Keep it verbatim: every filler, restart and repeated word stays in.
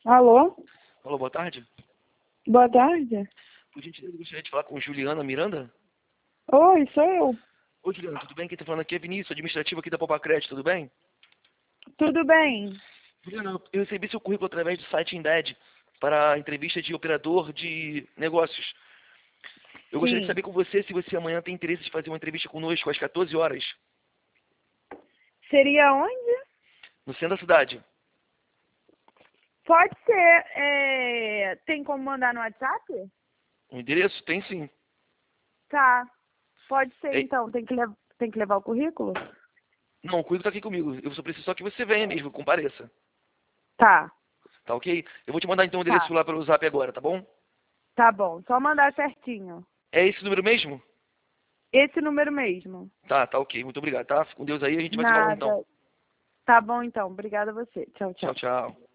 Alô? Alô, boa tarde. Boa tarde. Por gentileza, eu gostaria de falar com Juliana Miranda. Oi, sou eu. Oi, Juliana, tudo bem? Quem está falando aqui é Vinícius, administrativo aqui da Poupa Crédito, tudo bem? Tudo bem? Juliana, eu recebi seu currículo através do site Indeed para a entrevista de operador de negócios. Eu gostaria de Sim. saber com você se você amanhã tem interesse de fazer uma entrevista conosco às quatorze horas, Seria onde? no centro da cidade. Pode ser. É... Tem como mandar no WhatsApp? O endereço? Tem sim. Tá. Pode ser, É- então. Tem que, lev... Tem que levar o currículo? Não, o currículo está aqui comigo. Eu só preciso só que você venha mesmo, compareça. Tá. Tá ok? Eu vou te mandar então o endereço Tá. lá pelo Zap agora, tá bom? Tá bom. Só mandar certinho. É esse número mesmo? Esse número mesmo. Tá, tá ok. Muito obrigado, tá? Fica com Deus aí, a gente vai se falando então. Nada. Tá bom, então. Obrigada a você. Tchau, Tchau, tchau. tchau.